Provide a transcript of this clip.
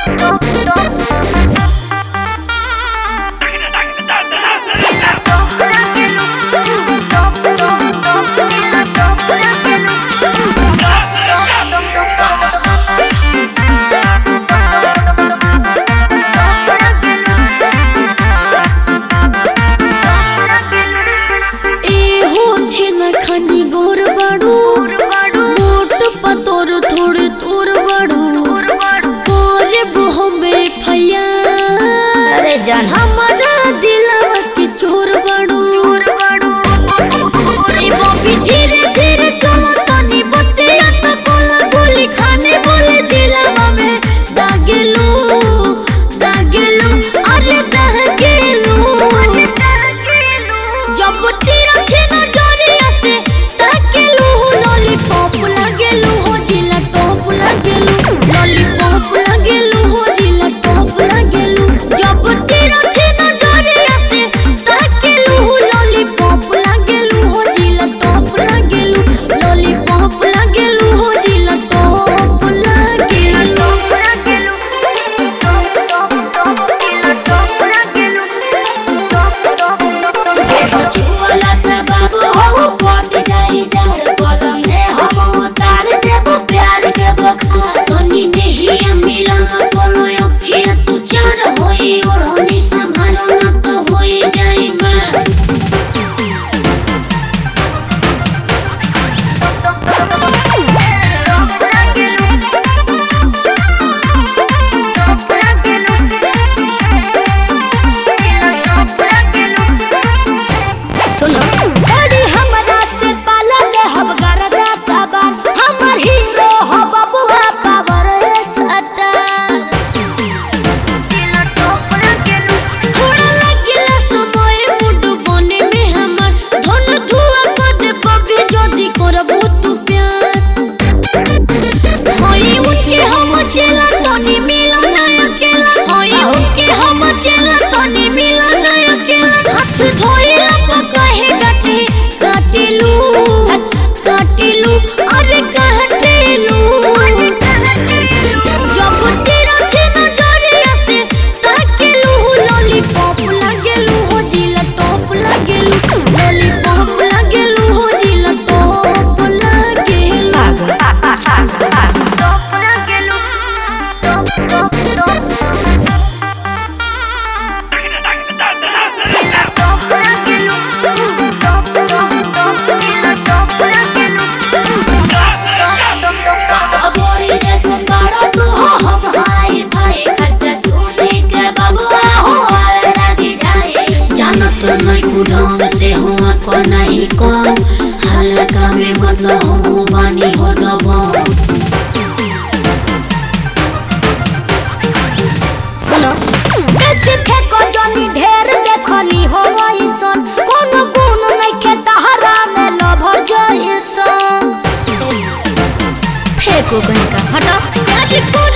हमारा दिलवा के चोर बड़ू धीरे धीरे चलो तनी बतिया तो कोला गोली खाने बोले दिलवा में दागेलू अरे दागेलू जब तेरा छेना जोरिया से दागेलू लॉलीपॉप लागेलू हो जिला टॉप लागेलू लॉलीपॉप लागेलू हो जिला टॉप लागेलू जब तेरा छेना जोरिया से दागेलू लॉलीपॉप लागेलू हो जिला टॉप लागेलू लॉलीपॉप लागेलू हो जिला टॉप लागेलू छुअला से बाबू हो पट जाई जार कलम ने हम उतार देबो प्यार के बखार तनी नहीं मिलन कोनो अखिया तू चार होई और होनी संभारो ना तो होई जाई मैं सुनो बड़ी हमरा से पाला ले हम गरदा तबार हमर हीरो हो बबुआ पावर सटा थोड़ा लगिला समय मुड बने में हमर धन धुआ कर दे बबी जदी करबो तू प्यार होई उनके हम चला तनी मिलन ना अकेला होई उनके हम चला तनी मिलन ना अकेला हाथ धोइला कहे काटेलू अरे काटेलू जब तेरा छेना जोरिया से ताकेलू लॉलीपॉप लागेलू हो जिला टॉप लागेलू लॉलीपॉप लागेलू हो जिला टॉप लागेलू ढंग से हुआ को नहीं कौन हल्का में मतलब हो बानी हो दबो सुनो कैसे फेंको जोनी ढेर देखनी हो वैसन कोनो गुण नहीं के तहरा में लभर जइसन फेंको कहीं का हटो